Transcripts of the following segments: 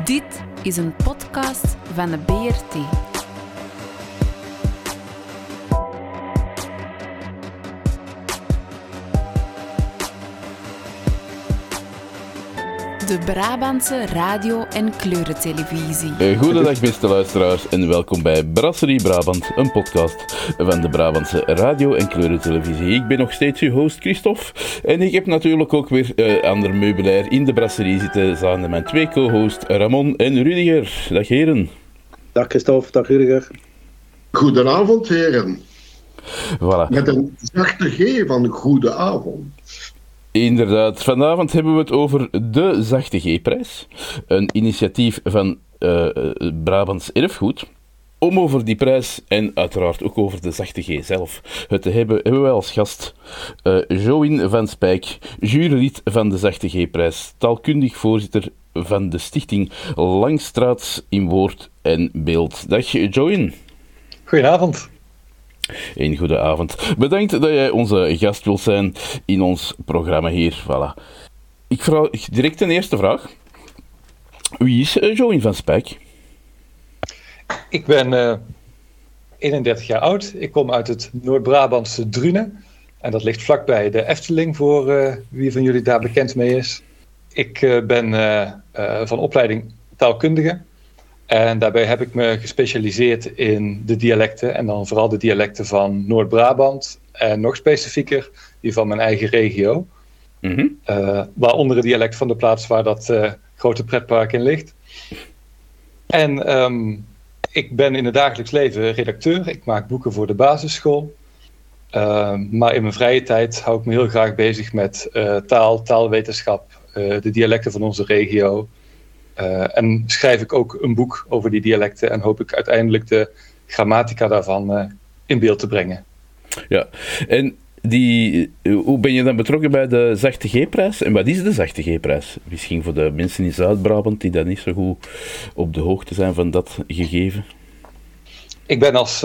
Dit is een podcast van de BRT. De Brabantse radio- en kleurentelevisie. Goedendag beste luisteraars en welkom bij Brasserie Brabant, een podcast van de Brabantse radio- en kleurentelevisie. Ik ben nog steeds uw host Christophe en ik heb natuurlijk ook weer ander meubilair in de brasserie zitten samen met mijn twee co-hosts Ramon en Rudiger. Dag heren. Dag Christophe, dag Rudiger. Goedenavond heren. Voilà. Met een zachte G van goede avond. Inderdaad, vanavond hebben we het over de Zachte G-prijs. Een initiatief van Brabants Erfgoed. Om over die prijs en uiteraard ook over de Zachte G zelf het te hebben wij als gast Join van Spijk, jurylid van de Zachte G-prijs, taalkundig voorzitter van de stichting Langstraats in woord en beeld. Dag Join. Goedenavond. Een goede avond. Bedankt dat jij onze gast wilt zijn in ons programma hier. Voilà. Ik vraag direct een eerste vraag. Wie is Join van Spijk? Ik ben 31 jaar oud. Ik kom uit het Noord-Brabantse Drunen. En dat ligt vlakbij de Efteling, voor wie van jullie daar bekend mee is. Ik ben van opleiding taalkundige. En daarbij heb ik me gespecialiseerd in de dialecten. En dan vooral de dialecten van Noord-Brabant. En nog specifieker, die van mijn eigen regio. Mm-hmm. Waaronder het dialect van de plaats waar dat grote pretpark in ligt. En ik ben in het dagelijks leven redacteur. Ik maak boeken voor de basisschool. Maar in mijn vrije tijd hou ik me heel graag bezig met taalwetenschap. De dialecten van onze regio. En schrijf ik ook een boek over die dialecten en hoop ik uiteindelijk de grammatica daarvan in beeld te brengen. Ja, en hoe ben je dan betrokken bij de Zachte G-prijs? En wat is de Zachte G-prijs? Misschien voor de mensen in Zuid-Brabant die dan niet zo goed op de hoogte zijn van dat gegeven. Ik ben als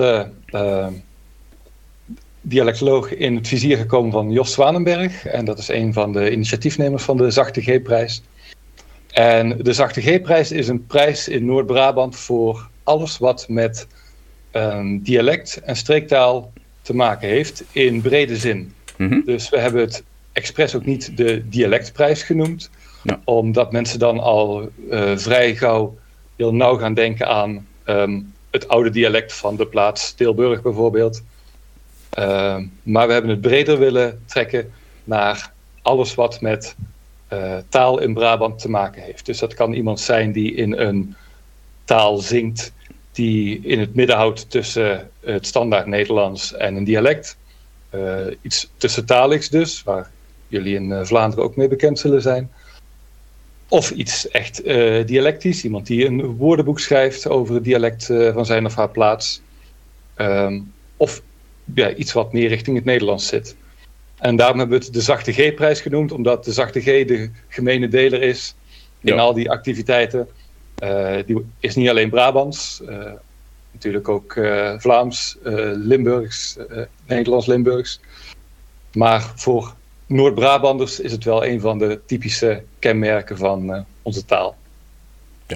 dialectoloog in het vizier gekomen van Jos Zwanenberg. En dat is een van de initiatiefnemers van de Zachte G-prijs. En de Zachte G-prijs is een prijs in Noord-Brabant voor alles wat met dialect en streektaal te maken heeft in brede zin. Mm-hmm. Dus we hebben het expres ook niet de dialectprijs genoemd, ja. Omdat mensen dan al vrij gauw heel nauw gaan denken aan het oude dialect van de plaats Tilburg bijvoorbeeld. Maar we hebben het breder willen trekken naar alles wat met taal in Brabant te maken heeft. Dus dat kan iemand zijn die in een taal zingt die in het midden houdt tussen het standaard Nederlands en een dialect. Iets tussentaligs dus, waar jullie in Vlaanderen ook mee bekend zullen zijn. Of iets echt dialectisch, iemand die een woordenboek schrijft over het dialect van zijn of haar plaats. Of iets wat meer richting het Nederlands zit. En daarom hebben we het de Zachte G-prijs genoemd, omdat de Zachte G de gemene deler is in al die activiteiten. Die is niet alleen Brabants, natuurlijk ook Vlaams, Limburgs, Nederlands-Limburgs. Maar voor Noord-Brabanders is het wel een van de typische kenmerken van onze taal. Ja.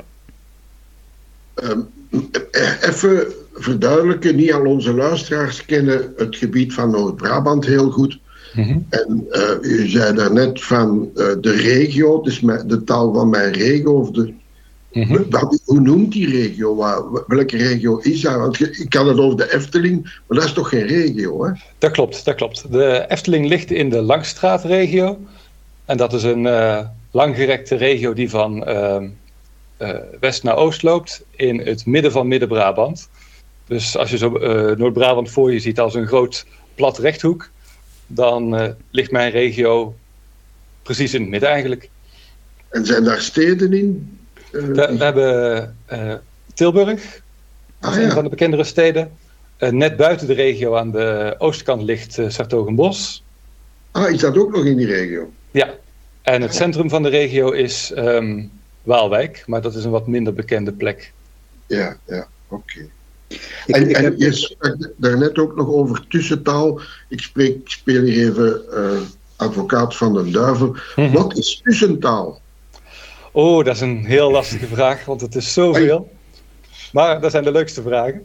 Even verduidelijken, niet al onze luisteraars kennen het gebied van Noord-Brabant heel goed. Mm-hmm. En u zei daarnet van de regio, dus de taal van mijn regio. Of mm-hmm. Hoe noemt die regio? Welke regio is dat? Want ik had het over de Efteling, maar dat is toch geen regio, hè? Dat klopt. De Efteling ligt in de Langstraatregio. En dat is een langgerekte regio die van west naar oost loopt in het midden van Midden-Brabant. Dus als je zo Noord-Brabant voor je ziet als een groot plat rechthoek, dan ligt mijn regio precies in het midden eigenlijk. En zijn daar steden in? We hebben Tilburg, dat is een van de bekendere steden. Net buiten de regio aan de oostkant ligt 's-Hertogenbosch. Is dat ook nog in die regio? Ja, en het centrum van de regio is Waalwijk, maar dat is een wat minder bekende plek. Ja, oké. En je sprak daarnet ook nog over tussentaal. Ik speel hier even advocaat van den duivel. Mm-hmm. Wat is tussentaal? Oh, dat is een heel lastige vraag, want het is zoveel. Maar dat zijn de leukste vragen.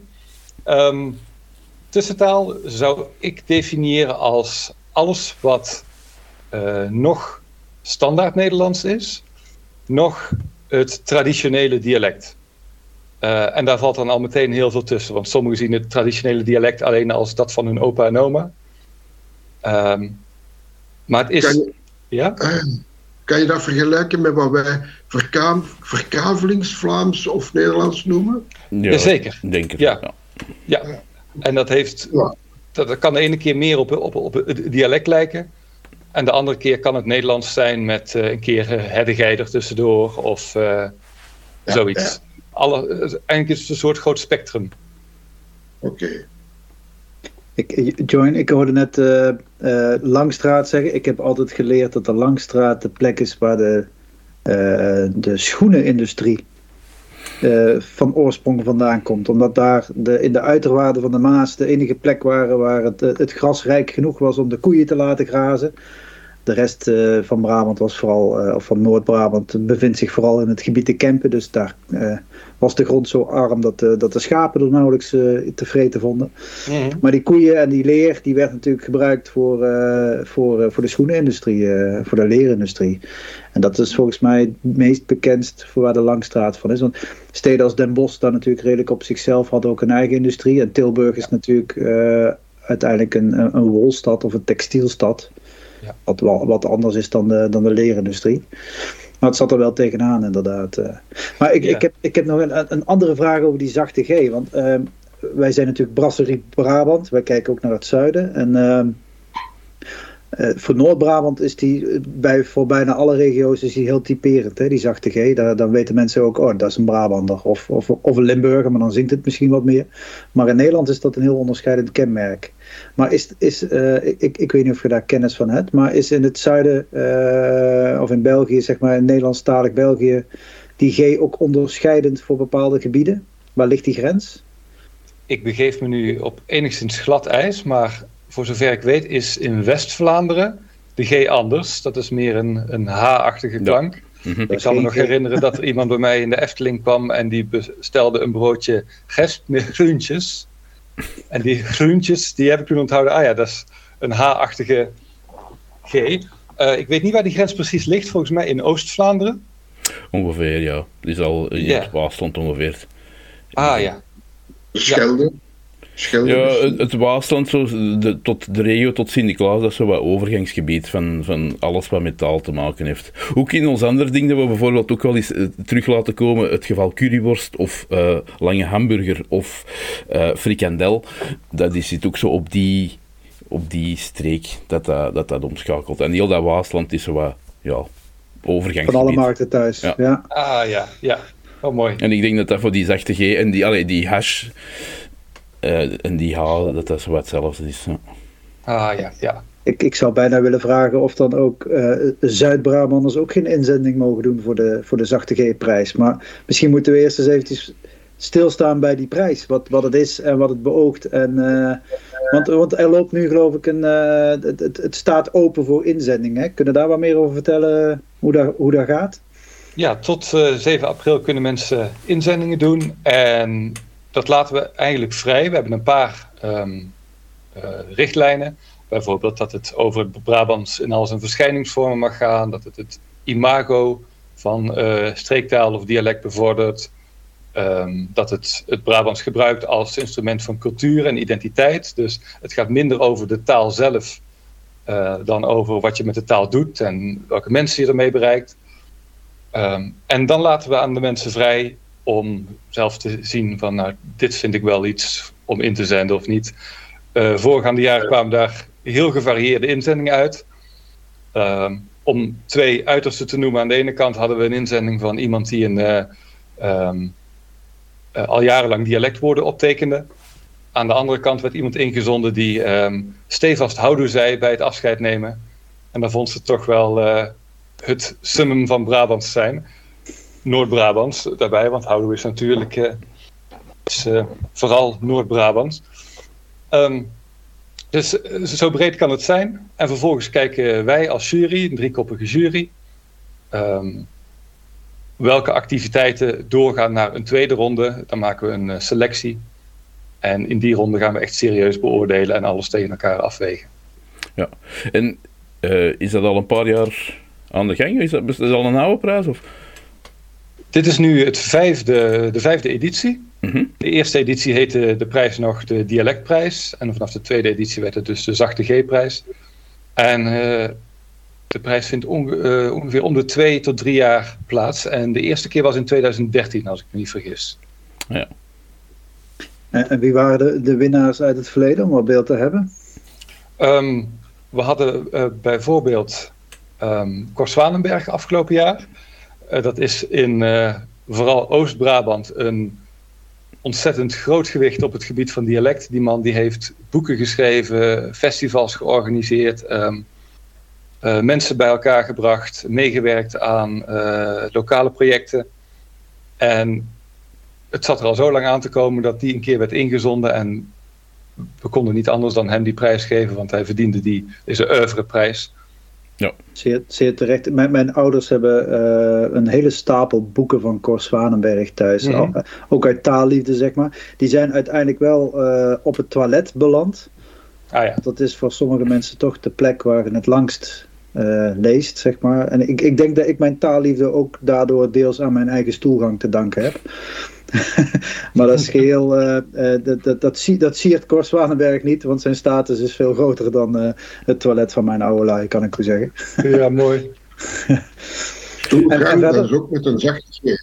Tussentaal zou ik definiëren als alles wat nog standaard Nederlands is, nog het traditionele dialect. En daar valt dan al meteen heel veel tussen, want sommigen zien het traditionele dialect alleen als dat van hun opa en oma. Maar het is... Kan je dat vergelijken met wat wij verkavelingsvlaams of Nederlands noemen? Ja, zeker. Denk ik. Ja. En dat heeft... Ja. Dat kan de ene keer meer op het dialect lijken. En de andere keer kan het Nederlands zijn met een keer herdigheid er tussendoor of zoiets. Ja. Eigenlijk is het een soort groot spectrum. Oké. Ik hoorde net Langstraat zeggen. Ik heb altijd geleerd dat de Langstraat de plek is waar de schoenenindustrie van oorsprong vandaan komt. Omdat daar in de uiterwaarden van de Maas de enige plek waar het gras rijk genoeg was om de koeien te laten grazen. De rest van Brabant was vooral, of van Noord-Brabant, bevindt zich vooral in het gebied de Kempen. Dus daar was de grond zo arm dat de schapen er nauwelijks te vreten vonden. Mm-hmm. Maar die koeien en die leer, die werd natuurlijk gebruikt voor de schoenenindustrie, voor de leerindustrie. En dat is volgens mij het meest bekendst voor waar de Langstraat van is. Want steden als Den Bosch daar natuurlijk redelijk op zichzelf hadden ook een eigen industrie. En Tilburg is natuurlijk uiteindelijk een wolstad of een textielstad. Ja. Wat anders is dan de leerindustrie. Maar het zat er wel tegenaan, inderdaad. Maar ik heb nog een andere vraag over die zachte G. Want wij zijn natuurlijk Brasserie Brabant. Wij kijken ook naar het zuiden. En voor Noord-Brabant is die, voor bijna alle regio's is die heel typerend. Hè? Die zachte G. Dan weten mensen ook, oh, dat is een Brabander. Of een Limburger, maar dan zingt het misschien wat meer. Maar in Nederland is dat een heel onderscheidend kenmerk. Maar ik weet niet of je daar kennis van hebt, maar is in het zuiden of in België, zeg maar in Nederlandstalig België, die G ook onderscheidend voor bepaalde gebieden? Waar ligt die grens? Ik begeef me nu op enigszins glad ijs, maar voor zover ik weet is in West-Vlaanderen de G anders. Dat is meer een H-achtige klank. Ja. Mm-hmm. Ik kan me nog herinneren dat er iemand bij mij in de Efteling kwam en die bestelde een broodje gesp met groentjes. En die groentjes, die heb ik toen onthouden. Ah ja, dat is een H-achtige G. Ik weet niet waar die grens precies ligt. Volgens mij in Oost-Vlaanderen. Ongeveer, ja. Die is al in het Waasland ongeveer. Ah ja. Schelde. Ja, het Waasland, tot de regio tot Sint-Niklaas, dat is zo wat overgangsgebied van alles wat met taal te maken heeft. Ook in ons andere ding dat we bijvoorbeeld ook wel eens terug laten komen, het geval curryworst of lange hamburger of frikandel, dat zit ook zo op die streek dat omschakelt. En heel dat Waasland is zo wat, overgangsgebied. Van alle markten thuis, ja. Ah ja. Oh, mooi. En ik denk dat voor die zachte G en die hash... en die H, dat zo wat hetzelfde is. Ja. Ah ja. Ik zou bijna willen vragen of dan ook Zuid-Brabanders ook geen inzending mogen doen voor de zachte G-prijs. Maar misschien moeten we eerst eens eventjes stilstaan bij die prijs. Wat het is en wat het beoogt. Want er loopt nu geloof ik het staat open voor inzending. Hè? Kunnen daar wat meer over vertellen hoe dat gaat? Ja, tot 7 april kunnen mensen inzendingen doen. En dat laten we eigenlijk vrij. We hebben een paar richtlijnen. Bijvoorbeeld dat het over het Brabants in al zijn verschijningsvormen mag gaan. Dat het imago van streektaal of dialect bevordert. Dat het Brabants gebruikt als instrument van cultuur en identiteit. Dus het gaat minder over de taal zelf dan over wat je met de taal doet en welke mensen je ermee bereikt. En dan laten we aan de mensen vrij om zelf te zien van, nou, dit vind ik wel iets om in te zenden of niet. Voorgaande jaren kwamen daar heel gevarieerde inzendingen uit. Om 2 uitersten te noemen. Aan de ene kant hadden we een inzending van iemand die al jarenlang dialectwoorden optekende. Aan de andere kant werd iemand ingezonden die stevast houdoe zei bij het afscheid nemen. En dan vond ze toch wel het summum van Brabants zijn. Noord-Brabants daarbij, want houdoe is natuurlijk vooral Noord-Brabants. Dus zo breed kan het zijn. En vervolgens kijken wij als jury, een 3-koppige jury, welke activiteiten doorgaan naar een tweede ronde. Dan maken we een selectie. En in die ronde gaan we echt serieus beoordelen en alles tegen elkaar afwegen. Ja, en is dat al een paar jaar aan de gang? Is dat al een oude prijs? Of? Dit is nu de vijfde editie. Mm-hmm. De eerste editie heette de prijs nog de Dialectprijs. En vanaf de tweede editie werd het dus de Zachte G-prijs. En de prijs vindt ongeveer om de 2 tot 3 jaar plaats. En de eerste keer was in 2013, als ik me niet vergis. Ja. En wie waren de winnaars uit het verleden, om wat beeld te hebben? We hadden bijvoorbeeld Cor Zwanenberg afgelopen jaar. Dat is in vooral Oost-Brabant een ontzettend groot gewicht op het gebied van dialect. Die man die heeft boeken geschreven, festivals georganiseerd, mensen bij elkaar gebracht, meegewerkt aan lokale projecten. En het zat er al zo lang aan te komen dat die een keer werd ingezonden en we konden niet anders dan hem die prijs geven, want hij verdiende deze oeuvreprijs. Ja. Zeer terecht. Mijn ouders hebben een hele stapel boeken van Cor Zwanenberg thuis. Mm-hmm. Ook uit taalliefde, zeg maar. Die zijn uiteindelijk wel op het toilet beland. Ah, ja. Dat is voor sommige mensen toch de plek waar je het langst leest, zeg maar. En ik denk dat ik mijn taalliefde ook daardoor deels aan mijn eigen stoelgang te danken heb. Maar dat is geheel, dat siert Cor Zwanenberg niet, want zijn status is veel groter dan het toilet van mijn oude lui, kan ik u zeggen. Ja, mooi. Stoelgang, dat is ook met een zachte G.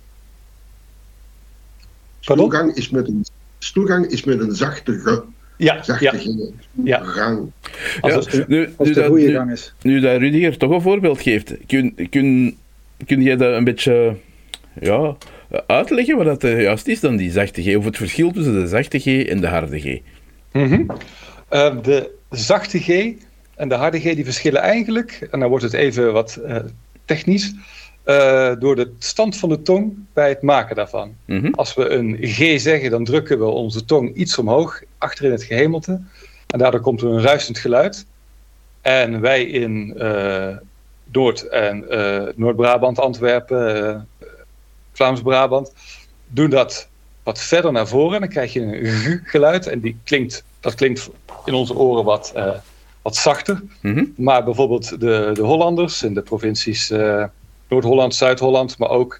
Stoelgang is met een zachte G. Ja, zachte G. Ja. Gang. Als de goede gang is. Nu dat Rudiger toch een voorbeeld geeft, kun jij dat een beetje uitleggen wat dat juist is dan die zachte G, of het verschil tussen de zachte G en de harde G? Mm-hmm. De zachte G en de harde G die verschillen eigenlijk, en dan wordt het even wat technisch, door de stand van de tong bij het maken daarvan. Mm-hmm. Als we een G zeggen, dan drukken we onze tong iets omhoog, achter in het gehemelte, en daardoor komt er een ruisend geluid. En wij in Noord- en Noord-Brabant, Antwerpen, Vlaams-Brabant, doen dat wat verder naar voren. Dan krijg je een g-geluid en dat klinkt in onze oren wat zachter. Mm-hmm. Maar bijvoorbeeld de Hollanders in de provincies Noord-Holland, Zuid-Holland, maar ook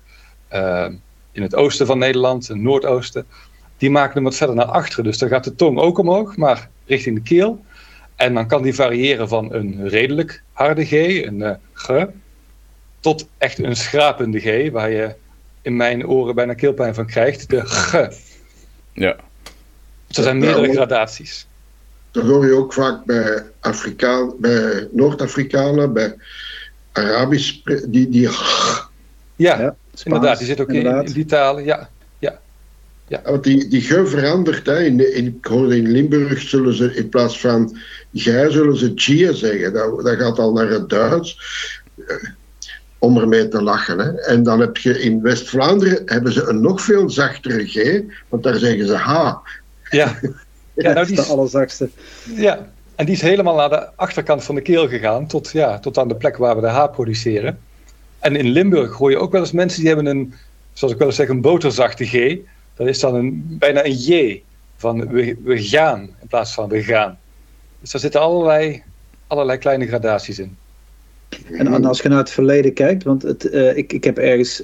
in het oosten van Nederland, en Noordoosten, die maken hem wat verder naar achteren. Dus dan gaat de tong ook omhoog, maar richting de keel. En dan kan die variëren van een redelijk harde G, een g, tot echt een schrapende G, waar je in mijn oren bijna keelpijn van krijgt, de g. Ja. Dus er zijn meerdere gradaties. Dat hoor je ook vaak bij Noord-Afrikanen, bij Arabisch, die ja, inderdaad, die zit ook in die talen, ja. Want die g verandert, hè. Ik hoorde in Limburg zullen ze in plaats van gij zullen ze tjie zeggen, dat gaat al naar het Duits. Om ermee te lachen. Hè. En dan heb je in West-Vlaanderen hebben ze een nog veel zachtere G, want daar zeggen ze ha. Ja, nou, die is de allerzachtste. Ja, en die is helemaal naar de achterkant van de keel gegaan, tot aan de plek waar we de H produceren. En in Limburg hoor je ook wel eens mensen die hebben zoals ik wel eens zeg, een boterzachte G. Dat is dan bijna een J, van we gaan in plaats van we gaan. Dus daar zitten allerlei kleine gradaties in. En als je naar het verleden kijkt, want ik heb ergens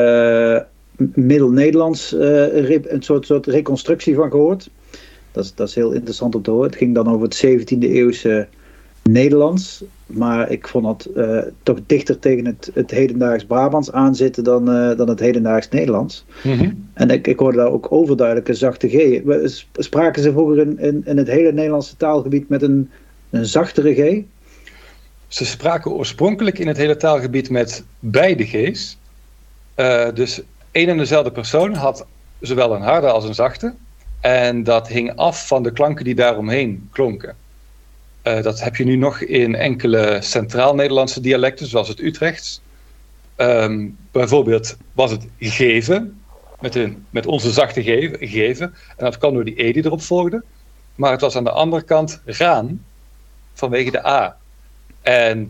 Middel-Nederlands een soort reconstructie van gehoord. Dat is heel interessant om te horen. Het ging dan over het 17e eeuwse Nederlands. Maar ik vond het toch dichter tegen het hedendaags Brabants aanzitten dan het hedendaags Nederlands. Mm-hmm. En ik hoorde daar ook overduidelijk een zachte G. Spraken ze vroeger in het hele Nederlandse taalgebied met een zachtere G? Ze spraken oorspronkelijk in het hele taalgebied met beide G's. Dus één en dezelfde persoon had zowel een harde als een zachte. En dat hing af van de klanken die daaromheen klonken. Dat heb je nu nog in enkele Centraal-Nederlandse dialecten, zoals het Utrechts. Bijvoorbeeld was het geven, met onze zachte geven. En dat kwam door die E die erop volgde. Maar het was aan de andere kant raan, vanwege de A. En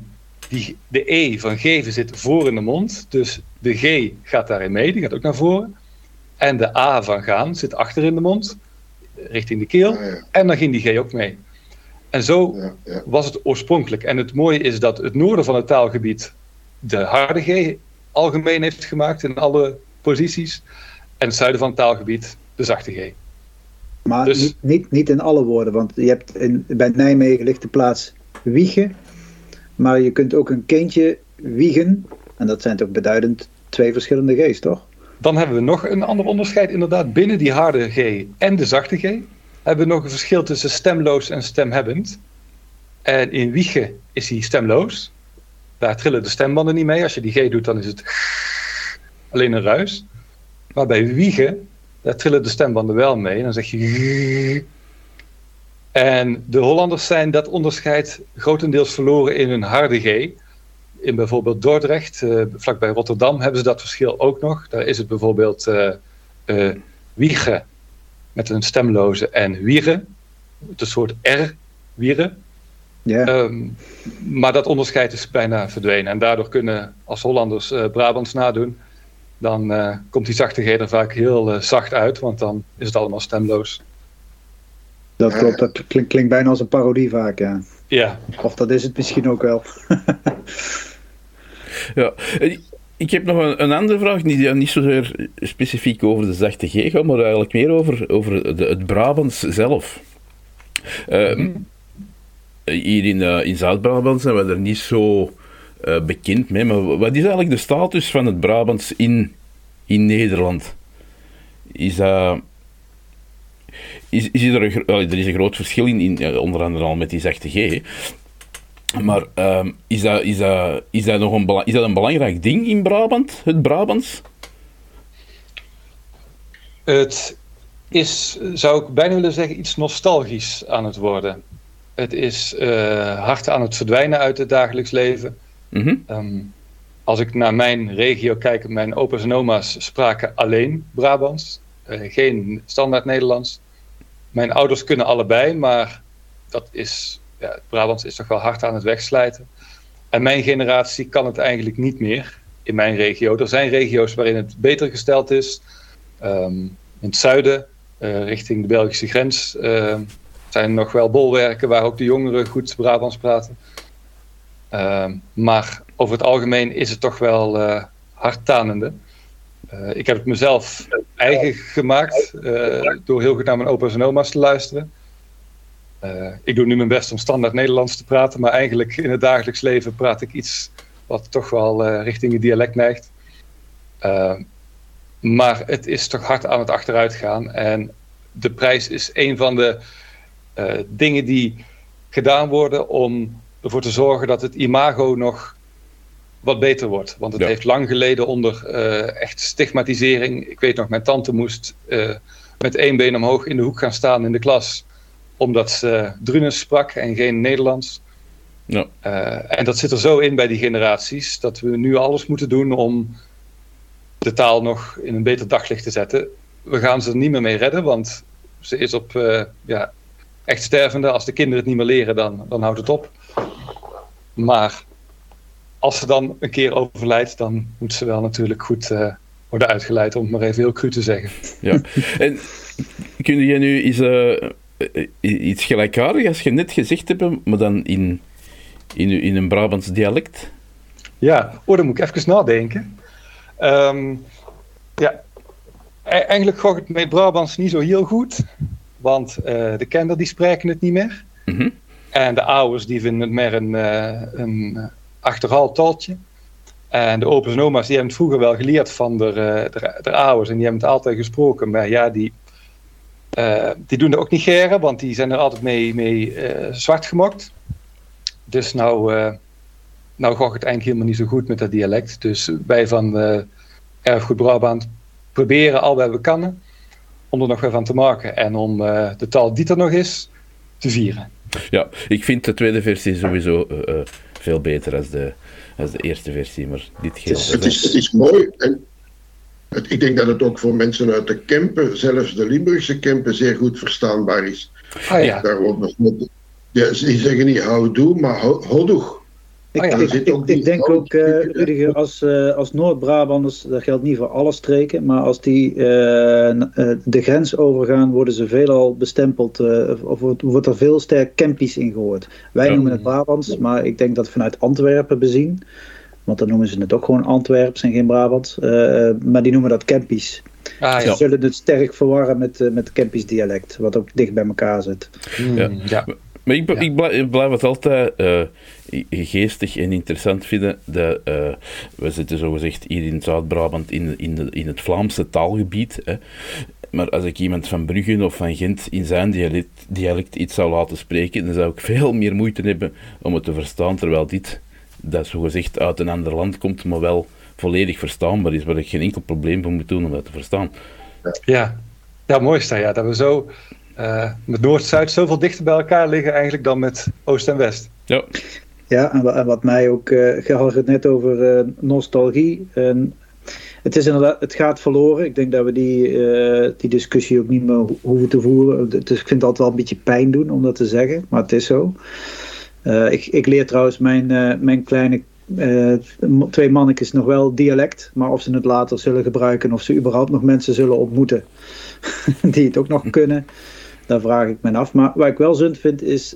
de E van geven zit voor in de mond. Dus de G gaat daarin mee, die gaat ook naar voren. En de A van gaan zit achter in de mond, richting de keel. En dan ging die G ook mee. En zo was het oorspronkelijk. En het mooie is dat het noorden van het taalgebied de harde G algemeen heeft gemaakt in alle posities. En het zuiden van het taalgebied de zachte G. Maar dus, niet in alle woorden, want je hebt bij Nijmegen ligt de plaats wiegen. Maar je kunt ook een kindje wiegen. En dat zijn toch beduidend 2 verschillende G's, toch? Dan hebben we nog een ander onderscheid inderdaad. Binnen die harde G en de zachte G hebben we nog een verschil tussen stemloos en stemhebbend. En in wiegen is hij stemloos. Daar trillen de stembanden niet mee. Als je die G doet, dan is het alleen een ruis. Maar bij wiegen, daar trillen de stembanden wel mee. En dan zeg je... En de Hollanders zijn dat onderscheid grotendeels verloren in een harde G. In bijvoorbeeld Dordrecht, vlakbij Rotterdam, hebben ze dat verschil ook nog. Daar is het bijvoorbeeld wiegen met een stemloze en wieren. Het is een soort R, wieren. Yeah. Maar dat onderscheid is bijna verdwenen. En daardoor kunnen, als Hollanders Brabants nadoen, dan komt die zachte G er vaak heel zacht uit, want dan is het allemaal stemloos. Dat klopt, dat klinkt bijna als een parodie vaak, ja. Ja. Of dat is het misschien ook wel. Ja, ik heb nog een andere vraag, niet zozeer specifiek over de zachte G gaat, maar eigenlijk meer over het Brabants zelf. Hier in Zuid-Brabant zijn we er niet zo bekend mee, maar wat is eigenlijk de status van het Brabants in Nederland? Er is een groot verschil in onder andere al met die zachte G. Maar is dat een belangrijk ding in Brabant, het Brabants? Het is, zou ik bijna willen zeggen, iets nostalgisch aan het worden. Het is hard aan het verdwijnen uit het dagelijks leven. Mm-hmm. Als ik naar mijn regio kijk, mijn opa's en oma's spraken alleen Brabants. Geen standaard Nederlands. Mijn ouders kunnen allebei, maar dat is, het Brabants is toch wel hard aan het wegslijten. En mijn generatie kan het eigenlijk niet meer in mijn regio. Er zijn regio's waarin het beter gesteld is. In het zuiden, richting de Belgische grens, zijn nog wel bolwerken waar ook de jongeren goed Brabants praten. Maar over het algemeen is het toch wel hardtanende. Ik heb het mezelf eigen gemaakt door heel goed naar mijn opa's en oma's te luisteren. Ik doe nu mijn best om standaard Nederlands te praten, maar eigenlijk in het dagelijks leven praat ik iets wat toch wel richting het dialect neigt. Maar het is toch hard aan het achteruit gaan. En de prijs is een van de dingen die gedaan worden om ervoor te zorgen dat het imago nog wat beter wordt. Want het heeft lang geleden onder echt stigmatisering. Ik weet nog, mijn tante moest met 1 been omhoog in de hoek gaan staan in de klas, omdat ze Drunes sprak en geen Nederlands. Ja. En dat zit er zo in bij die generaties, dat we nu alles moeten doen om de taal nog in een beter daglicht te zetten. We gaan ze er niet meer mee redden, want ze is op echt stervende. Als de kinderen het niet meer leren, dan houdt het op. Maar als ze dan een keer overlijdt, dan moet ze wel natuurlijk goed worden uitgeleid, om het maar even heel cru te zeggen. Ja. En kun je nu iets gelijkaardigs als je net gezegd hebt, maar dan in een Brabants dialect? Ja, dan moet ik even nadenken. Eigenlijk gaat het met Brabants niet zo heel goed, want de kinderen die spreken het niet meer. Mm-hmm. En de ouders die vinden het meer een achterhaald taaltje. En de opa's en oma's die hebben het vroeger wel geleerd van de ouders en die hebben het altijd gesproken. Maar ja, die doen er ook niet geren, want die zijn er altijd mee zwart gemokt. Dus nou gaat het eigenlijk helemaal niet zo goed met dat dialect. Dus wij van Erfgoed Brabant proberen al wat we kunnen om er nog weer van te maken. En om de taal die er nog is, te vieren. Ja, ik vind de tweede versie sowieso veel beter als de eerste versie, maar dit geldt. Het is mooi en ik denk dat het ook voor mensen uit de Kempen, zelfs de Limburgse Kempen, zeer goed verstaanbaar is. Ah, ja. Daar wordt nog die zeggen niet houdoe, maar houdoeg. Ik denk ook, Rudiger, als Noord-Brabanders, dat geldt niet voor alle streken, maar als die de grens overgaan, worden ze veelal bestempeld, of wordt er veel sterk Kempisch in gehoord. Wij noemen het Brabants, maar ik denk dat vanuit Antwerpen bezien, want dan noemen ze het ook gewoon Antwerps en geen Brabants, maar die noemen dat Kempisch. Ze zullen het sterk verwarren met het Kempisch dialect, wat ook dicht bij elkaar zit. Ja. Maar ik blijf het altijd geestig en interessant vinden. We zitten zogezegd hier in Zuid-Brabant in het Vlaamse taalgebied. Hè. Maar als ik iemand van Brugge of van Gent in zijn dialect iets zou laten spreken, dan zou ik veel meer moeite hebben om het te verstaan, terwijl dat zogezegd uit een ander land komt, maar wel volledig verstaanbaar is, waar ik geen enkel probleem voor moet doen om dat te verstaan. Ja, mooi is dat, ja, dat we zo met Noord-Zuid zoveel dichter bij elkaar liggen eigenlijk dan met Oost en West. Ja, en wat mij ook, je had het net over nostalgie. Het is inderdaad, het gaat verloren. Ik denk dat we die discussie ook niet meer hoeven te voeren. Dus ik vind het altijd wel een beetje pijn doen om dat te zeggen, maar het is zo. Ik leer trouwens mijn kleine 2 mannetjes nog wel dialect, maar of ze het later zullen gebruiken, of ze überhaupt nog mensen zullen ontmoeten die het ook nog kunnen, daar vraag ik me af. Maar wat ik wel zin vind is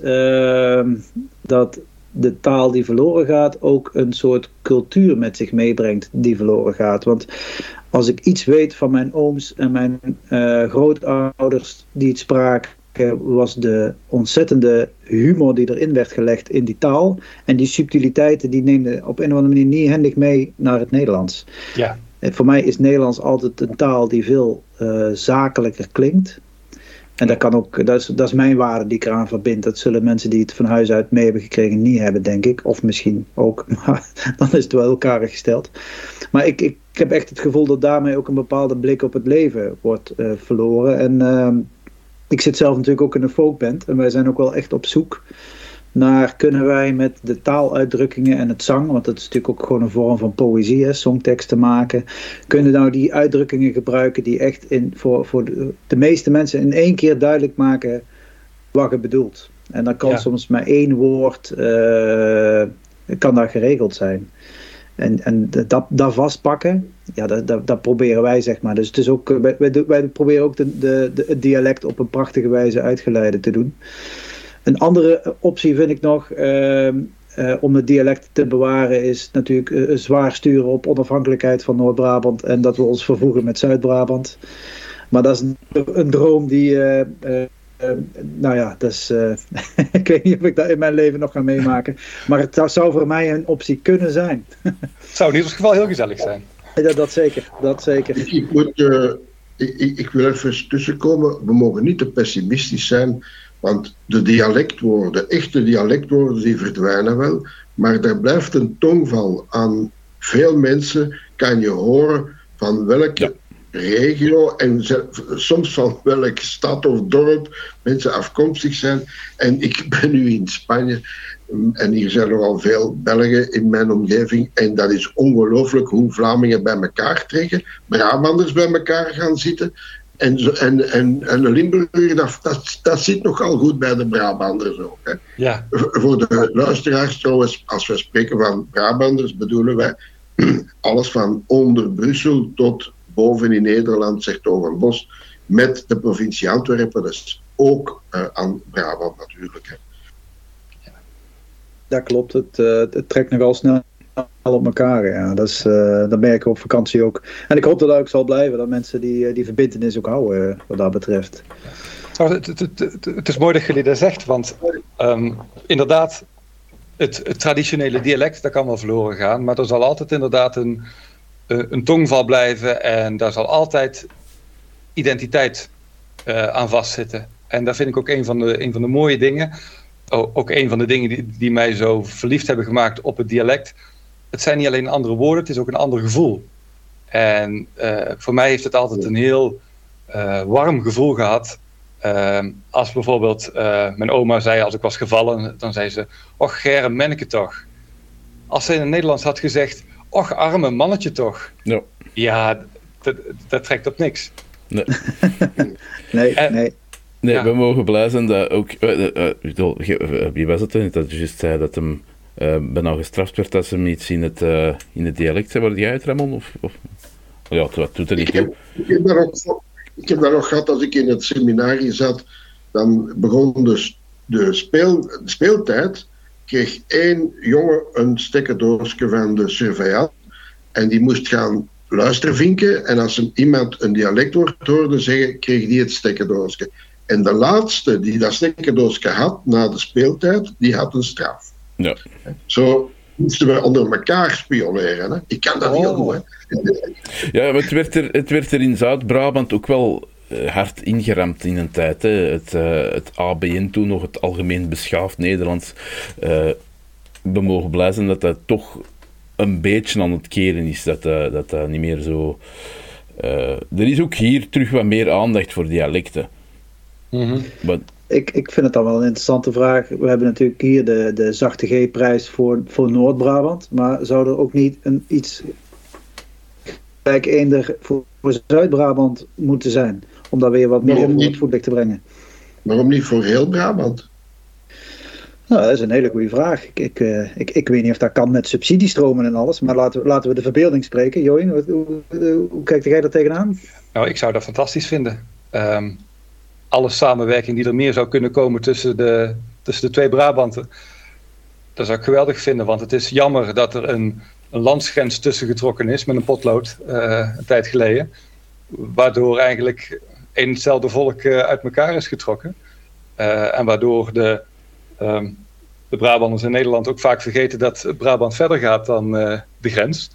dat de taal die verloren gaat ook een soort cultuur met zich meebrengt die verloren gaat. Want als ik iets weet van mijn ooms en mijn grootouders die het spraken, was de ontzettende humor die erin werd gelegd in die taal. En die subtiliteiten die neemden op een of andere manier niet handig mee naar het Nederlands. Ja. En voor mij is Nederlands altijd een taal die veel zakelijker klinkt. En dat kan ook, dat is mijn waarde die ik eraan verbind. Dat zullen mensen die het van huis uit mee hebben gekregen niet hebben, denk ik. Of misschien ook, maar dan is het wel elkaar gesteld. Maar ik heb echt het gevoel dat daarmee ook een bepaalde blik op het leven wordt verloren. En ik zit zelf natuurlijk ook in een folkband. En wij zijn ook wel echt op zoek naar, kunnen wij met de taaluitdrukkingen en het zang, want dat is natuurlijk ook gewoon een vorm van poëzie, songteksten maken, kunnen nou die uitdrukkingen gebruiken die echt voor de meeste mensen in 1 keer duidelijk maken wat je bedoelt. En dan kan soms maar 1 woord kan daar geregeld zijn. En dat vastpakken, ja, dat proberen wij, zeg maar. Dus het is ook, wij proberen ook het dialect op een prachtige wijze uitgeleide te doen. Een andere optie vind ik nog, om het dialect te bewaren, is natuurlijk zwaar sturen op onafhankelijkheid van Noord-Brabant en dat we ons vervoegen met Zuid-Brabant. Maar dat is een droom die, nou ja, dat is, ik weet niet of ik dat in mijn leven nog ga meemaken, maar het zou voor mij een optie kunnen zijn. Het zou in ieder geval heel gezellig zijn. Ja, dat zeker. Ik wil even tussenkomen, we mogen niet te pessimistisch zijn. Want de dialectwoorden, echte dialectwoorden, die verdwijnen wel. Maar er blijft een tongval aan veel mensen, kan je horen van welke regio en soms van welke stad of dorp mensen afkomstig zijn. En ik ben nu in Spanje en hier zijn er al veel Belgen in mijn omgeving. En dat is ongelooflijk hoe Vlamingen bij elkaar trekken, Brabanders bij elkaar gaan zitten. En de Limburger, dat zit nogal goed bij de Brabanders ook. Hè. Ja. Voor de luisteraars trouwens, als we spreken van Brabanders, bedoelen wij alles van onder Brussel tot boven in Nederland, zegt Overbos, met de provincie Antwerpen. Dat is ook aan Brabant natuurlijk. Hè. Dat klopt, het trekt nogal snel op elkaar. Ja. Dat merken we op vakantie ook. En ik hoop dat ook zal blijven, dat mensen die verbintenis ook houden wat dat betreft. Het is mooi dat jullie dat zegt, want inderdaad, het traditionele dialect, dat kan wel verloren gaan, maar er zal altijd inderdaad een tongval blijven en daar zal altijd identiteit aan vastzitten. En dat vind ik ook een van de mooie dingen. Ook een van de dingen die mij zo verliefd hebben gemaakt op het dialect. Het zijn niet alleen andere woorden, het is ook een ander gevoel. En voor mij heeft het altijd een heel warm gevoel gehad. Als bijvoorbeeld mijn oma zei, als ik was gevallen, dan zei ze, och Gerre, menneke toch. Als ze in het Nederlands had gezegd, och arme mannetje toch. Ja, dat trekt op niks. Nee. Nee, we mogen blij zijn dat ook... wie was het? Dat je juist zei dat hem bijna gestraft werd als ze iets in het dialect zei. Waar jij uit, Ramon? Of? Ja, dat doet er niet toe. Ik heb dat nog gehad als ik in het seminarie zat. Dan begon de speeltijd. Kreeg 1 jongen een stekkerdoosje van de surveillant. En die moest gaan luistervinken. En als iemand een dialectwoord hoorde zeggen, kreeg die het stekkerdoosje. En de laatste die dat stekkerdoosje had na de speeltijd, die had een straf. Ja. Zo moesten we onder elkaar spioneren. Hè? Ik kan dat heel goed. Hè? Ja, maar het werd er in Zuid-Brabant ook wel hard ingeramd in een tijd. Hè. Het ABN toen nog, het Algemeen Beschaafd Nederlands. We mogen blij zijn dat dat toch een beetje aan het keren is. Dat niet meer zo... er is ook hier terug wat meer aandacht voor dialecten. Mm-hmm. Ik vind het dan wel een interessante vraag. We hebben natuurlijk hier de zachte G-prijs voor Noord-Brabant. Maar zou er ook niet iets gelijk eender voor Zuid-Brabant moeten zijn? Om daar weer wat meer in het voetlicht te brengen. Waarom niet voor heel Brabant? Nou, dat is een hele goede vraag. Ik weet niet of dat kan met subsidiestromen en alles. Maar laten we de verbeelding spreken. Join, hoe kijkt jij daar tegenaan? Nou, ik zou dat fantastisch vinden. Alle samenwerking die er meer zou kunnen komen tussen de 2 Brabanten. Dat zou ik geweldig vinden, want het is jammer dat er een landsgrens tussen getrokken is met een potlood een tijd geleden. Waardoor eigenlijk hetzelfde volk uit elkaar is getrokken. En waardoor de Brabanders in Nederland ook vaak vergeten dat Brabant verder gaat dan de grens.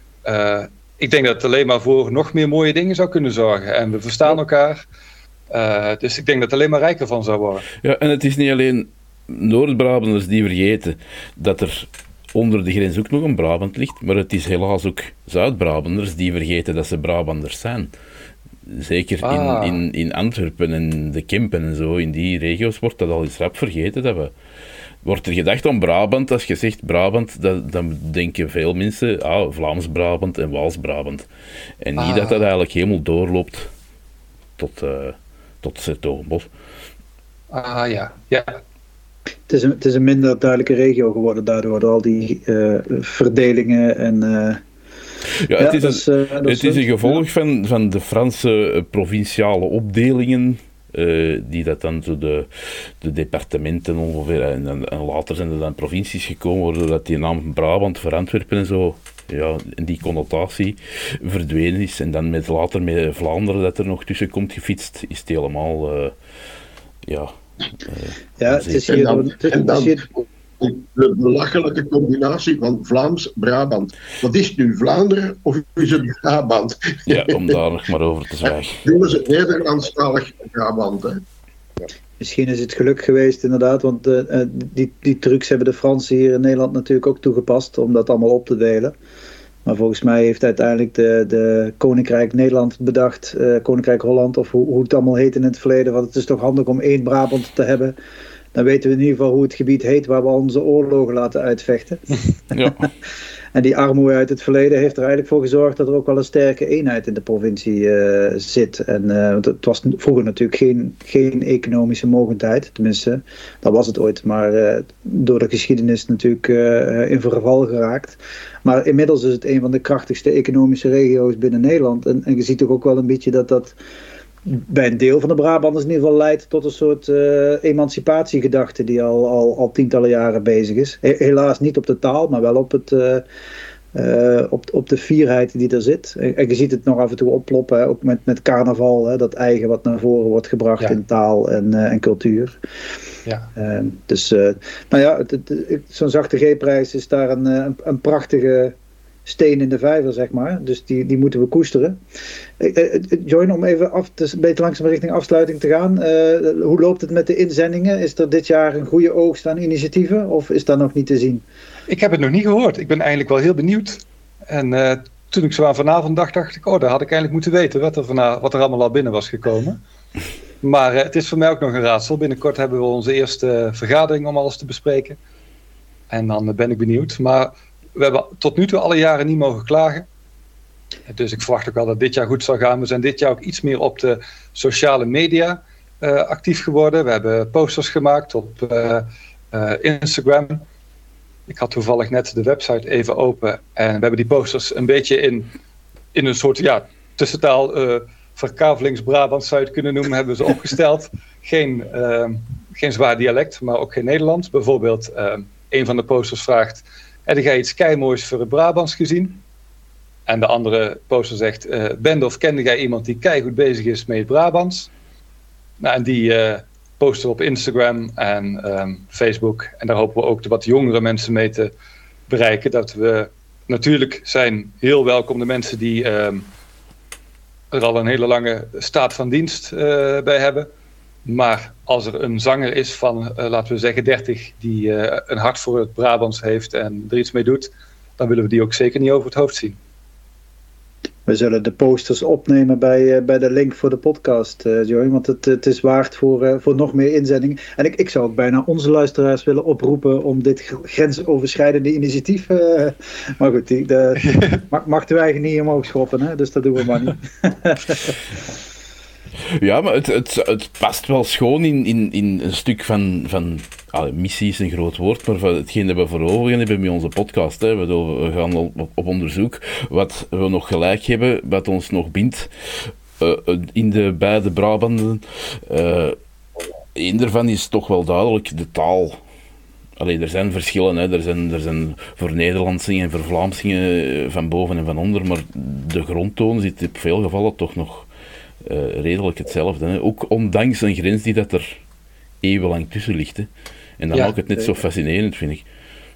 Ik denk dat het alleen maar voor nog meer mooie dingen zou kunnen zorgen. En we verstaan elkaar. Dus ik denk dat het alleen maar rijker van zou worden. Ja, en het is niet alleen Noord-Brabanders die vergeten dat er onder de grens ook nog een Brabant ligt, maar het is helaas ook Zuid-Brabanders die vergeten dat ze Brabanders zijn. Zeker in Antwerpen en de Kempen en zo, in die regio's wordt dat al eens rap vergeten. Wordt er gedacht aan Brabant, als je zegt Brabant, dan denken veel mensen, Vlaams-Brabant en Waals-Brabant. En niet dat eigenlijk helemaal doorloopt tot 's-Hertogenbosch. Ja. Het is een minder duidelijke regio geworden daardoor, door al die verdelingen en... het is een gevolg van de Franse provinciale opdelingen, die dat dan zo de departementen ongeveer, en later zijn er dan provincies gekomen, doordat die naam Brabant voor Antwerpen en zo, en die connotatie verdwenen is, en dan later met Vlaanderen dat er nog tussen komt gefietst, is het helemaal, het is hier... De belachelijke combinatie van Vlaams-Brabant. Wat is het nu, Vlaanderen of is het Brabant? Ja, om daar nog maar over te zwijgen. Doen ze het Nederlandstalig Brabant, hè? Ja. Misschien is het geluk geweest inderdaad, want die trucs hebben de Fransen hier in Nederland natuurlijk ook toegepast om dat allemaal op te delen. Maar volgens mij heeft uiteindelijk de Koninkrijk Nederland bedacht, Koninkrijk Holland of hoe het allemaal heet in het verleden, want het is toch handig om 1 Brabant te hebben. Dan weten we in ieder geval hoe het gebied heet waar we onze oorlogen laten uitvechten. Ja. En die armoede uit het verleden heeft er eigenlijk voor gezorgd dat er ook wel een sterke eenheid in de provincie zit. En het was vroeger natuurlijk geen economische mogendheid, tenminste, dat was het ooit, maar door de geschiedenis natuurlijk in verval geraakt. Maar inmiddels is het een van de krachtigste economische regio's binnen Nederland. En je ziet toch ook wel een beetje dat bij een deel van de Brabanders in ieder geval leidt tot een soort emancipatiegedachte die al tientallen jaren bezig is. Helaas niet op de taal, maar wel op de fierheid die er zit. En je ziet het nog af en toe oploppen, ook met carnaval, hè, dat eigen wat naar voren wordt gebracht in taal en cultuur. Ja. Zo'n zachte G-prijs is daar een prachtige steen in de vijver, zeg maar. Dus die moeten we koesteren. Join, om even een beetje langzaam richting afsluiting te gaan. Hoe loopt het met de inzendingen? Is er dit jaar een goede oogst aan initiatieven? Of is dat nog niet te zien? Ik heb het nog niet gehoord. Ik ben eigenlijk wel heel benieuwd. En toen ik zo aan vanavond dacht ik, daar had ik eigenlijk moeten weten wat er allemaal al binnen was gekomen. Maar het is voor mij ook nog een raadsel. Binnenkort hebben we onze eerste vergadering om alles te bespreken. En dan ben ik benieuwd. Maar we hebben tot nu toe alle jaren niet mogen klagen. Dus ik verwacht ook wel dat dit jaar goed zal gaan. We zijn dit jaar ook iets meer op de sociale media actief geworden. We hebben posters gemaakt op Instagram. Ik had toevallig net de website even open en we hebben die posters een beetje in een soort tussentaal, Verkavelings-Brabant zou je het kunnen noemen, hebben we ze opgesteld. Geen zwaar dialect, maar ook geen Nederlands. Bijvoorbeeld, een van de posters vraagt, heb jij iets keimoois voor het Brabants gezien? En de andere poster zegt, bende of kende jij iemand die keigoed bezig is met het Brabants? Nou, en die posten we op Instagram en Facebook. En daar hopen we ook de wat jongere mensen mee te bereiken. Dat we natuurlijk zijn heel welkom de mensen die er al een hele lange staat van dienst bij hebben. Maar als er een zanger is van, laten we zeggen 30, die een hart voor het Brabants heeft en er iets mee doet, dan willen we die ook zeker niet over het hoofd zien. We zullen de posters opnemen bij de link voor de podcast, Joey, want het is waard voor nog meer inzendingen. En ik zou ook bijna onze luisteraars willen oproepen om dit grensoverschrijdende initiatief, maar goed, mag de eigen niet omhoog schoppen, hè? Dus dat doen we maar niet. Ja, maar het past wel schoon in een stuk van missie is een groot woord, maar van hetgeen dat we voor ogen hebben met onze podcast. Hè. We gaan op onderzoek wat we nog gelijk hebben, wat ons nog bindt in de beide Brabanten. Eén daarvan is toch wel duidelijk de taal. Allee, er zijn verschillen, hè. Er zijn voor Nederlandsingen en voor Vlaamsingen van boven en van onder, maar de grondtoon zit op veel gevallen toch nog redelijk hetzelfde. Hè. Ook ondanks een grens die dat er eeuwenlang tussen ligt. Hè. En dan maakt het net zo fascinerend, vind ik.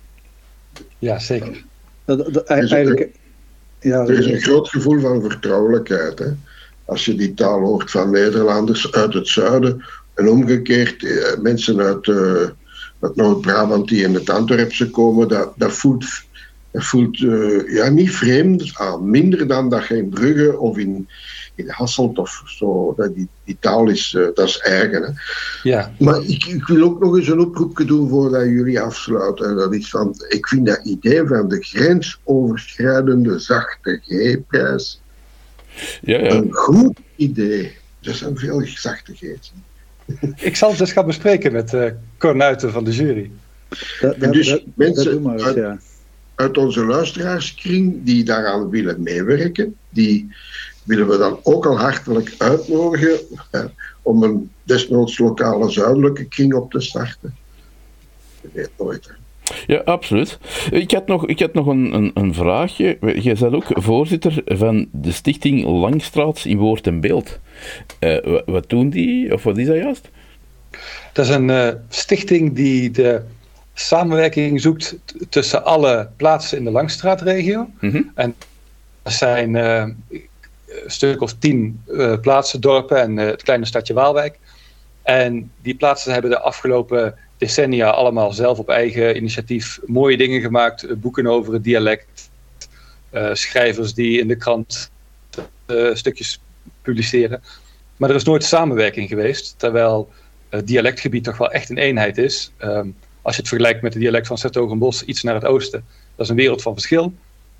Ja, zeker. Eigenlijk, er is een groot gevoel van vertrouwelijkheid. Hè. Als je die taal hoort van Nederlanders uit het zuiden en omgekeerd mensen uit Noord-Brabant die in het Antwerpse komen, dat voelt niet vreemd aan. Minder dan dat je in Brugge of in Hasselt of zo, die taal is, dat is eigen. Hè. Ja. Maar ik wil ook nog eens een oproepje doen voordat jullie afsluiten. En dat is van, ik vind dat idee van de grensoverschrijdende zachte G-prijs een goed idee. Er zijn veel zachtigheden. Ik zal het dus gaan bespreken met Cor Nuiten van de jury. Dus mensen uit onze luisteraarskring die daaraan willen meewerken, die willen we dan ook al hartelijk uitnodigen om een desnoods lokale zuidelijke kring op te starten. Je weet nooit. Hè. Ja, absoluut. Ik had nog een vraagje. Jij bent ook voorzitter van de stichting Langstraats in Woord en Beeld. Wat doen die, of wat is dat juist? Dat is een stichting die de samenwerking zoekt tussen alle plaatsen in de Langstraatregio. Mm-hmm. En er zijn een stuk of 10 plaatsen, dorpen en het kleine stadje Waalwijk. En die plaatsen hebben de afgelopen decennia allemaal zelf op eigen initiatief mooie dingen gemaakt. Boeken over het dialect. Schrijvers die in de krant stukjes publiceren. Maar er is nooit samenwerking geweest. Terwijl het dialectgebied toch wel echt een eenheid is. Als je het vergelijkt met het dialect van 's-Hertogenbosch, iets naar het oosten. Dat is een wereld van verschil.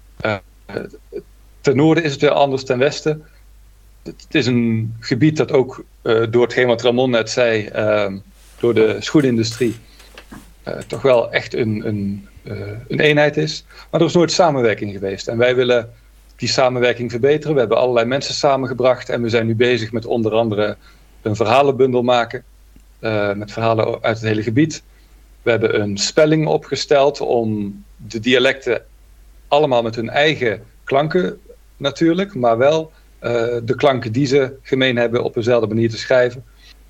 Ten noorden is het weer anders, ten westen. Het is een gebied dat ook door hetgeen wat Ramon net zei, door de schoenindustrie, toch wel echt een eenheid is. Maar er is nooit samenwerking geweest. En wij willen die samenwerking verbeteren. We hebben allerlei mensen samengebracht en we zijn nu bezig met onder andere een verhalenbundel maken. Met verhalen uit het hele gebied. We hebben een spelling opgesteld om de dialecten allemaal met hun eigen klanken natuurlijk, maar wel de klanken die ze gemeen hebben op dezelfde manier te schrijven.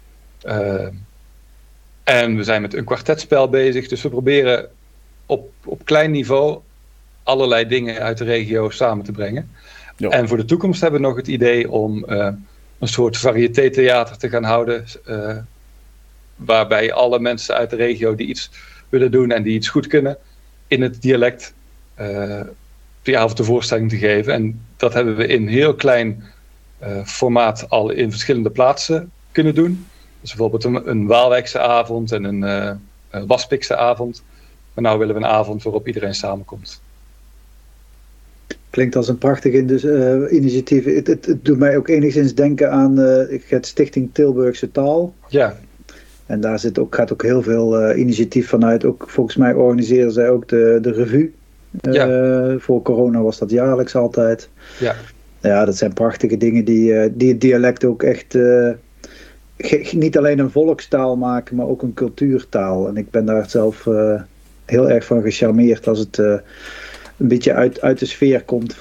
En we zijn met een kwartetspel bezig, dus we proberen op klein niveau allerlei dingen uit de regio samen te brengen. Ja. En voor de toekomst hebben we nog het idee om een soort variété-theater te gaan houden, waarbij alle mensen uit de regio die iets willen doen en die iets goed kunnen, in het dialect die avond de voorstelling te geven. En dat hebben we in heel klein formaat al in verschillende plaatsen kunnen doen. Dus bijvoorbeeld een Waalwijkse avond en een Waspikse avond. Maar nou willen we een avond waarop iedereen samenkomt. Klinkt als een prachtig initiatief. Het doet mij ook enigszins denken aan het Stichting Tilburgse Taal. Ja. En daar gaat ook heel veel initiatief vanuit. Ook, volgens mij organiseren zij ook de revue. Voor corona was dat jaarlijks altijd. Ja. Ja, dat zijn prachtige dingen die het dialect ook echt niet alleen een volkstaal maken, maar ook een cultuurtaal. En ik ben daar zelf heel erg van gecharmeerd als het een beetje uit de sfeer komt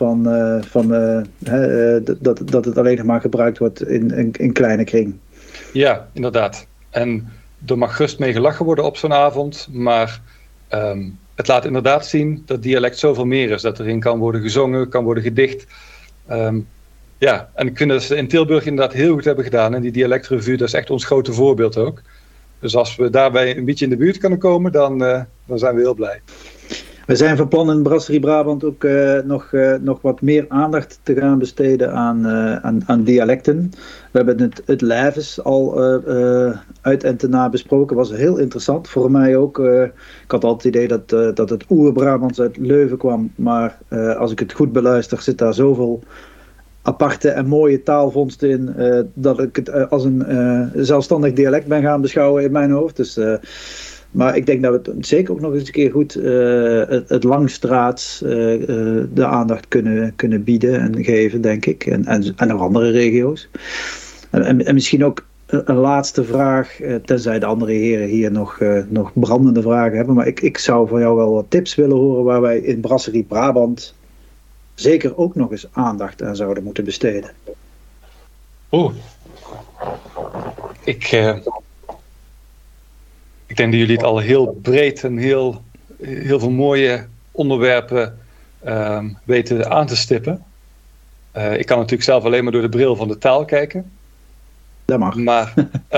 dat het alleen maar gebruikt wordt in kleine kring. Ja, inderdaad. En er mag gerust mee gelachen worden op zo'n avond, maar het laat inderdaad zien dat dialect zoveel meer is. Dat erin kan worden gezongen, kan worden gedicht. En ik vind dat ze in Tilburg inderdaad heel goed hebben gedaan. En die dialectrevue, dat is echt ons grote voorbeeld ook. Dus als we daarbij een beetje in de buurt kunnen komen, dan zijn we heel blij. We zijn van plan in Brasserie Brabant ook nog wat meer aandacht te gaan besteden aan dialecten. We hebben het Lijves al uit en te na besproken. Was heel interessant voor mij ook. Ik had altijd het idee dat het Oer-Brabants uit Leuven kwam. Maar als ik het goed beluister, zit daar zoveel aparte en mooie taalvondsten in, dat ik het als een zelfstandig dialect ben gaan beschouwen in mijn hoofd. Dus... Maar ik denk dat we het zeker ook nog eens een keer goed het Langstraats de aandacht kunnen bieden en geven, denk ik. En nog andere regio's. En misschien ook een laatste vraag, tenzij de andere heren hier nog brandende vragen hebben. Maar ik zou van jou wel wat tips willen horen waar wij in Brasserie Brabant zeker ook nog eens aandacht aan zouden moeten besteden. Ik denk dat jullie het al heel breed en heel veel mooie onderwerpen weten aan te stippen. Ik kan natuurlijk zelf alleen maar door de bril van de taal kijken. Dat mag. Maar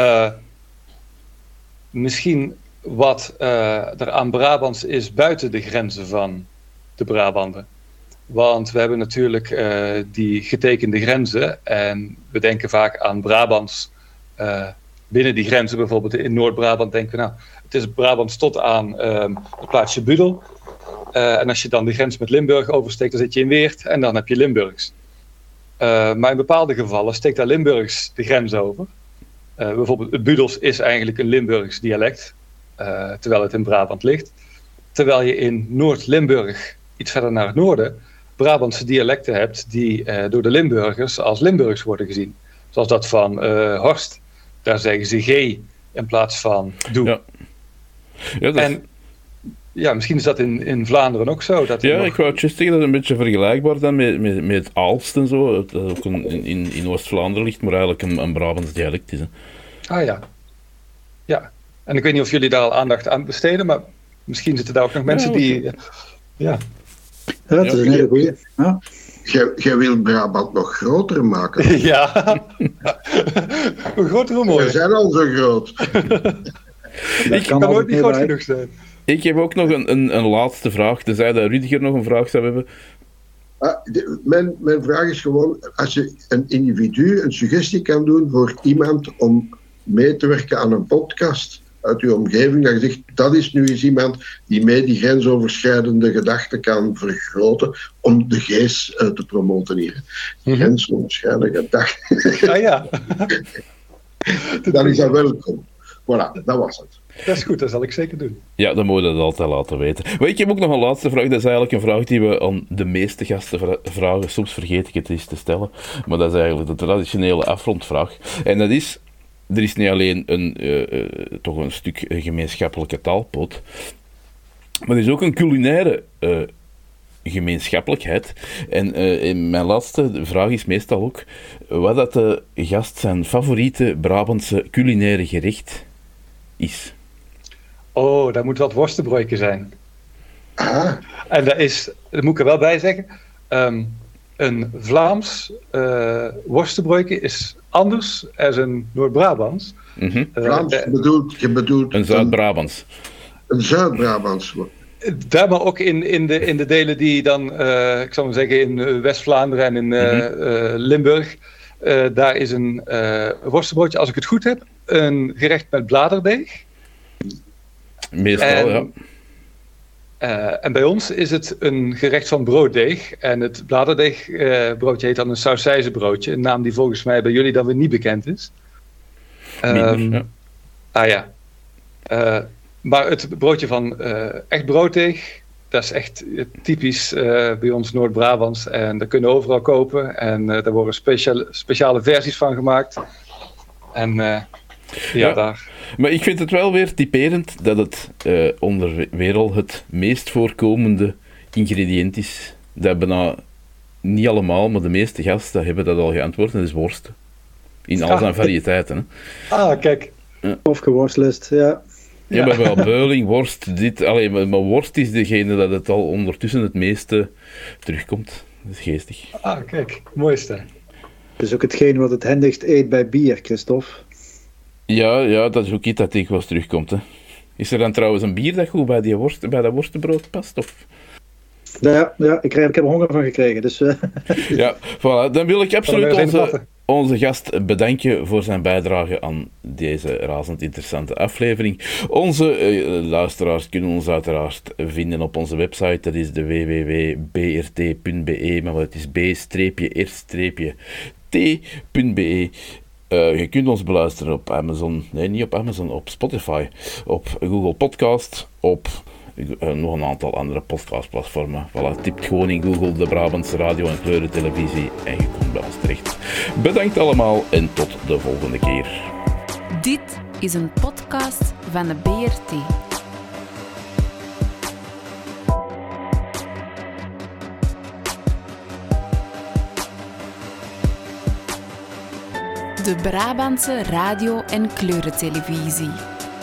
misschien wat er aan Brabants is buiten de grenzen van de Brabanten. Want we hebben natuurlijk die getekende grenzen en we denken vaak aan Brabants binnen die grenzen. Bijvoorbeeld in Noord-Brabant denken we, het is Brabants tot aan het plaatsje Budel. En als je dan de grens met Limburg oversteekt, dan zit je in Weert en dan heb je Limburgs. Maar in bepaalde gevallen steekt daar Limburgs de grens over. Bijvoorbeeld het Budels is eigenlijk een Limburgs dialect, terwijl het in Brabant ligt. Terwijl je in Noord-Limburg, iets verder naar het noorden, Brabantse dialecten hebt die door de Limburgers als Limburgs worden gezien. Zoals dat van Horst. Daar zeggen ze G in plaats van doe. En misschien is dat in Vlaanderen ook zo. Dat ik wou het juist zeggen, dat is een beetje vergelijkbaar dan met Aalst en zo. Dat ook in Oost-Vlaanderen ligt, maar eigenlijk een Brabants dialect is. Hè. Ah ja. Ja. En ik weet niet of jullie daar al aandacht aan besteden, maar misschien zitten daar ook nog mensen die... Ja, dat is een hele goeie. Ja. Jij wil Brabant nog groter maken. Ja. Hoe groter hoe mooier. We zijn al zo groot. Ik kan nooit niet groot genoeg zijn. Ik heb ook nog een laatste vraag. Tenzij dat Rudiger nog een vraag zou hebben. Mijn vraag is gewoon, als je een individu een suggestie kan doen voor iemand om mee te werken aan een podcast uit uw omgeving, dat je zegt, dat is nu eens iemand die mee die grensoverschrijdende gedachten kan vergroten om de geest te promoten hier. Grensoverschrijdende gedachten. Ah ja. Dan is dat welkom. Voilà, dat was het. Dat is goed, dat zal ik zeker doen. Ja, dan moet je dat altijd laten weten. Maar ik heb ook nog een laatste vraag. Dat is eigenlijk een vraag die we aan de meeste gasten vragen. Soms vergeet ik het eens te stellen. Maar dat is eigenlijk de traditionele afrondvraag. En dat is... Er is niet alleen toch een stuk gemeenschappelijke taalpot, maar er is ook een culinaire gemeenschappelijkheid. En mijn laatste vraag is meestal ook, wat dat de gast zijn favoriete Brabantse culinaire gerecht is. Oh, dat moet wat worstenbroodje zijn. En dat moet ik er wel bij zeggen, een Vlaams worstenbroodje is anders dan een Noord-Brabants. Vlaams je bedoelt een Zuid-Brabants. Een Zuid-Brabants. Daar maar ook in de delen die dan, ik zou maar zeggen, in West-Vlaanderen en in Limburg, daar is een worstenbroodje, als ik het goed heb, een gerecht met bladerdeeg. Meestal, ja. En bij ons is het een gerecht van brooddeeg. En het bladerdeegbroodje heet dan een sausijzenbroodje. Een naam die volgens mij bij jullie dan weer niet bekend is. Minder, ja. Ah ja. Maar het broodje van echt brooddeeg, dat is echt typisch bij ons Noord-Brabants. En dat kunnen we overal kopen. En daar worden speciale versies van gemaakt. En daar. Maar ik vind het wel weer typerend dat het onder wereld het meest voorkomende ingrediënt is. Dat bijna niet allemaal, maar de meeste gasten hebben dat al geantwoord. En dat is worst. In al zijn variëteiten. Hè. Kijk. Of geworsteld, ja. Ja, maar wel beuling, worst, dit. Alleen, maar worst is degene dat het al ondertussen het meeste terugkomt. Dat is geestig. Kijk, mooiste. Dat is ook hetgeen wat het handigst eet bij bier, Christophe. Ja, dat is ook iets dat dikwijls terugkomt. Hè. Is er dan trouwens een bier dat goed bij dat worstenbrood past? Of? Ja, ik heb er honger van gekregen. Dus, Ja, voilà. Dan wil ik absoluut onze gast bedanken voor zijn bijdrage aan deze razend interessante aflevering. Onze luisteraars kunnen ons uiteraard vinden op onze website. Dat is de www.brt.be, maar het is b-r-t.be. Je kunt ons beluisteren op Amazon, nee, niet op Amazon, op Spotify, op Google Podcast, op nog een aantal andere podcastplatformen. Voilà, typt gewoon in Google de Brabantse Radio en Kleurentelevisie en je komt bij ons terecht. Bedankt allemaal en tot de volgende keer. Dit is een podcast van de BRT. De Brabantse Radio- en Kleurentelevisie.